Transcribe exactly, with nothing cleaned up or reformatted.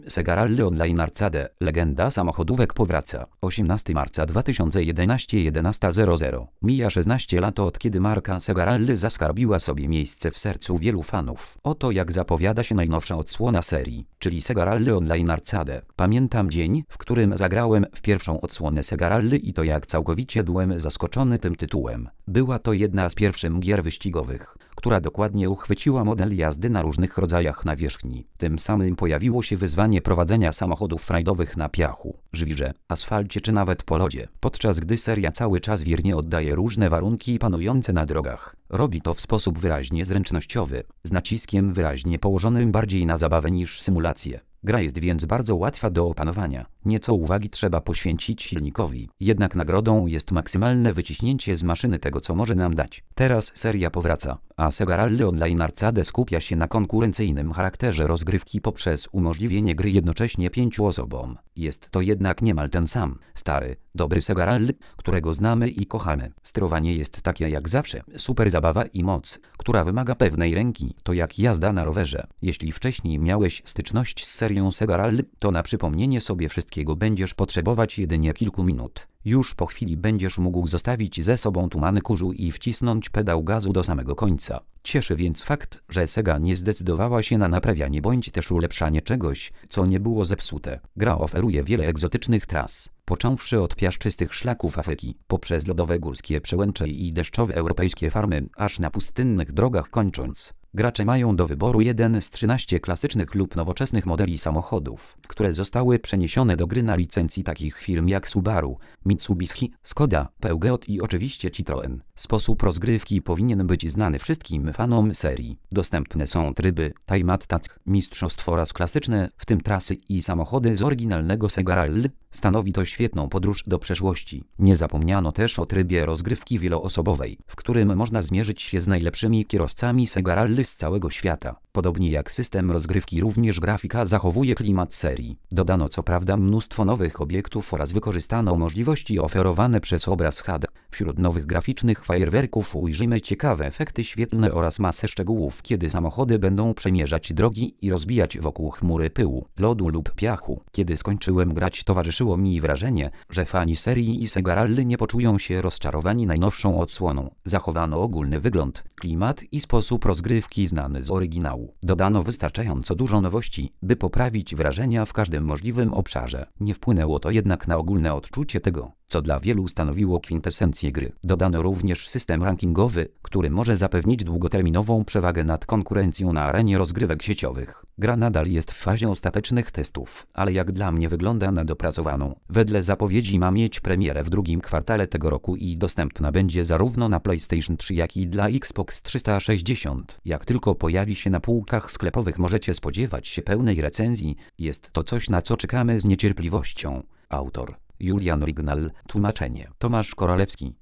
Sega Rally Online Arcade. Legenda samochodówek powraca. osiemnastego marca dwa tysiące jedenastego jedenasta zero zero. Mija szesnaście lat od kiedy marka Sega Rally zaskarbiła sobie miejsce w sercu wielu fanów. Oto jak zapowiada się najnowsza odsłona serii, czyli Sega Rally Online Arcade. Pamiętam dzień, w którym zagrałem w pierwszą odsłonę Sega Rally i to jak całkowicie byłem zaskoczony tym tytułem. Była to jedna z pierwszych gier wyścigowych, która dokładnie uchwyciła model jazdy na różnych rodzajach nawierzchni. Tym samym pojawiło się wyzwanie prowadzenia samochodów rajdowych na piachu, żwirze, asfalcie czy nawet po lodzie, podczas gdy seria cały czas wiernie oddaje różne warunki panujące na drogach. Robi to w sposób wyraźnie zręcznościowy, z naciskiem wyraźnie położonym bardziej na zabawę niż symulację. Gra jest więc bardzo łatwa do opanowania. Nieco uwagi trzeba poświęcić silnikowi, jednak nagrodą jest maksymalne wyciśnięcie z maszyny tego, co może nam dać. Teraz seria powraca, a Sega Rally Online Arcade skupia się na konkurencyjnym charakterze rozgrywki poprzez umożliwienie gry jednocześnie pięciu osobom. Jest to jednak niemal ten sam, stary, dobry Sega Rally, którego znamy i kochamy. Sterowanie jest takie jak zawsze, super zabawa i moc, która wymaga pewnej ręki, to jak jazda na rowerze. Jeśli wcześniej miałeś styczność z serią Sega Rally, to na przypomnienie sobie wszystkiego będziesz potrzebować jedynie kilku minut. Już po chwili będziesz mógł zostawić ze sobą tumany kurzu i wcisnąć pedał gazu do samego końca. Cieszy więc fakt, że Sega nie zdecydowała się na naprawianie bądź też ulepszanie czegoś, co nie było zepsute. Gra oferuje wiele egzotycznych tras, począwszy od piaszczystych szlaków Afryki, poprzez lodowe górskie przełęcze i deszczowe europejskie farmy, aż na pustynnych drogach kończąc. Gracze mają do wyboru jeden z trzynastu klasycznych lub nowoczesnych modeli samochodów, które zostały przeniesione do gry na licencji takich firm jak Subaru, Mitsubishi, Skoda, Peugeot i oczywiście Citroen. Sposób rozgrywki powinien być znany wszystkim fanom serii. Dostępne są tryby Time Attack, mistrzostwo oraz klasyczne, w tym trasy i samochody z oryginalnego Sega Rally. Stanowi to świetną podróż do przeszłości. Nie zapomniano też o trybie rozgrywki wieloosobowej, w którym można zmierzyć się z najlepszymi kierowcami Sega Rally z całego świata. Podobnie jak system rozgrywki, również grafika zachowuje klimat serii. Dodano co prawda mnóstwo nowych obiektów oraz wykorzystano możliwości oferowane przez obraz H D. Wśród nowych graficznych fajerwerków ujrzymy ciekawe efekty świetlne oraz masę szczegółów, kiedy samochody będą przemierzać drogi i rozbijać wokół chmury pyłu, lodu lub piachu. Kiedy skończyłem grać, towarzyszyło mi wrażenie, że fani serii i Sega Rally nie poczują się rozczarowani najnowszą odsłoną. Zachowano ogólny wygląd, klimat i sposób rozgrywki znany z oryginału. Dodano wystarczająco dużo nowości, by poprawić wrażenia w każdym możliwym obszarze. Nie wpłynęło to jednak na ogólne odczucie tego, co dla wielu stanowiło kwintesencję gry. Dodano również system rankingowy, który może zapewnić długoterminową przewagę nad konkurencją na arenie rozgrywek sieciowych. Gra nadal jest w fazie ostatecznych testów, ale jak dla mnie wygląda na dopracowaną. Wedle zapowiedzi ma mieć premierę w drugim kwartale tego roku i dostępna będzie zarówno na PlayStation trzy, jak i dla Xbox trzysta sześćdziesiąt. Jak tylko pojawi się na półkach sklepowych, możecie spodziewać się pełnej recenzji. Jest to coś, na co czekamy z niecierpliwością. Autor Julian Orygnal, tłumaczenie Tomasz Koralewski.